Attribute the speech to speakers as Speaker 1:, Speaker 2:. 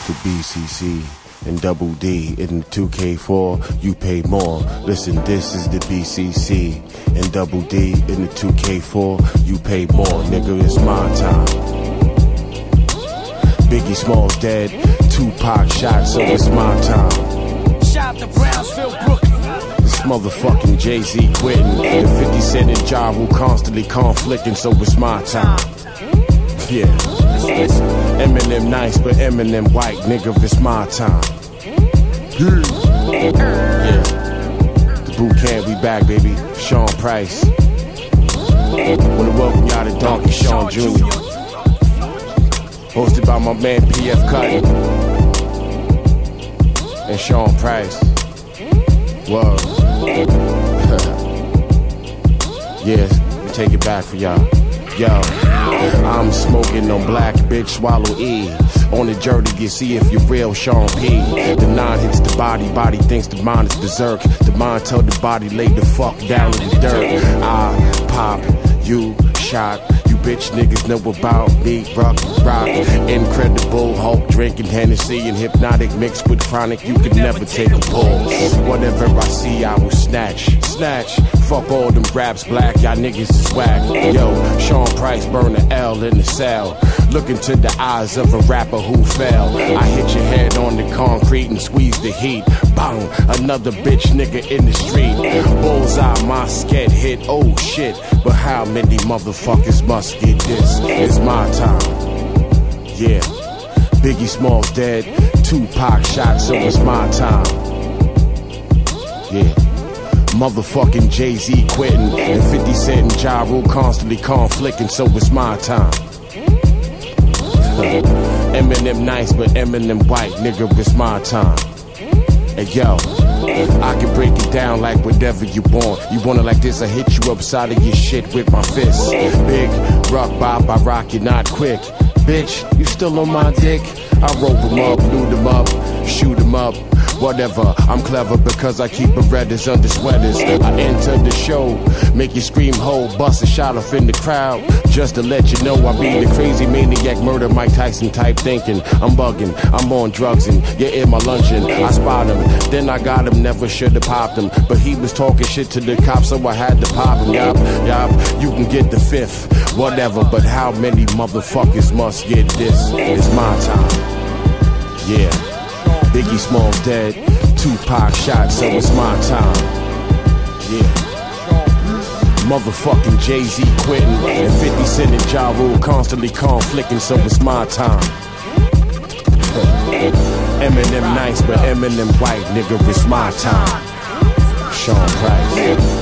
Speaker 1: The BCC and Double D in the 2K4, you pay more. Listen, this is the BCC and Double D in the 2K4, you pay more. Nigga, it's my time. Biggie Smalls dead, Tupac shot, so it's my time.
Speaker 2: Shout to Brownsville, Brooklyn.
Speaker 1: This motherfucking Jay-Z quitting. The 50 Cent and Ja Rule constantly conflicting, so it's my time. Yeah. Eminem nice, but Eminem white, nigga, it's my time. Yeah. The boot camp, we back, baby. Sean Price. Wanna welcome y'all to Donkey Sean Jr. Hosted by my man PF Cuttin and Sean Price. Whoa. Yeah, we take it back for y'all. Yo, I'm smoking on black, bitch, swallow E. On the journey, you see if you're real, Sean P. The 9 hits the body, body thinks the mind is berserk. The mind tell the body, lay the fuck down in the dirt. I pop, you shot. Bitch niggas know about me, rock, incredible Hulk, drinking Hennessy and hypnotic mixed with chronic, you could never take a pull. Whatever I see, I will snatch, fuck all them raps, black, y'all niggas is whack. Yo, Sean Price burn an L in the cell, look into the eyes of a rapper who fell. I hit your head on the concrete and squeeze the heat, bang, another bitch nigga in the street. Bullseye, my sket hit, oh shit, but how many motherfuckers must get this? It's my time. Yeah, Biggie Smalls dead, Tupac shot, so it's my time. Yeah, motherfucking Jay-Z quitting, and 50 Cent and Ja Rule constantly conflicting, so it's my time. Eminem nice, but Eminem white, nigga, it's my time. Hey yo, I can break it down like whatever you want. You want it like this, I hit you upside of your shit with my fist. Big rock bob, I rock you not quick. Bitch, you still on my dick? I rope them up, loot them up, shoot them up. Whatever, I'm clever because I keep Berettas under sweaters. I enter the show, make you scream ho, bust a shot off in the crowd. Just to let you know I be the crazy maniac, murder Mike Tyson type thinking. I'm bugging, I'm on drugs and you're in my luncheon. I spot him, then I got him, never should've popped him. But he was talking shit to the cops, so I had to pop him. Yup, you can get the fifth, whatever. But how many motherfuckers must get this? It's my time. Yeah. Biggie Smalls dead, Tupac shot, so it's my time. Yeah. Motherfucking Jay-Z quitting, and 50 Cent and Ja Rule constantly conflicting, so it's my time. Eminem nice, but Eminem white, nigga, it's my time. Sean Price.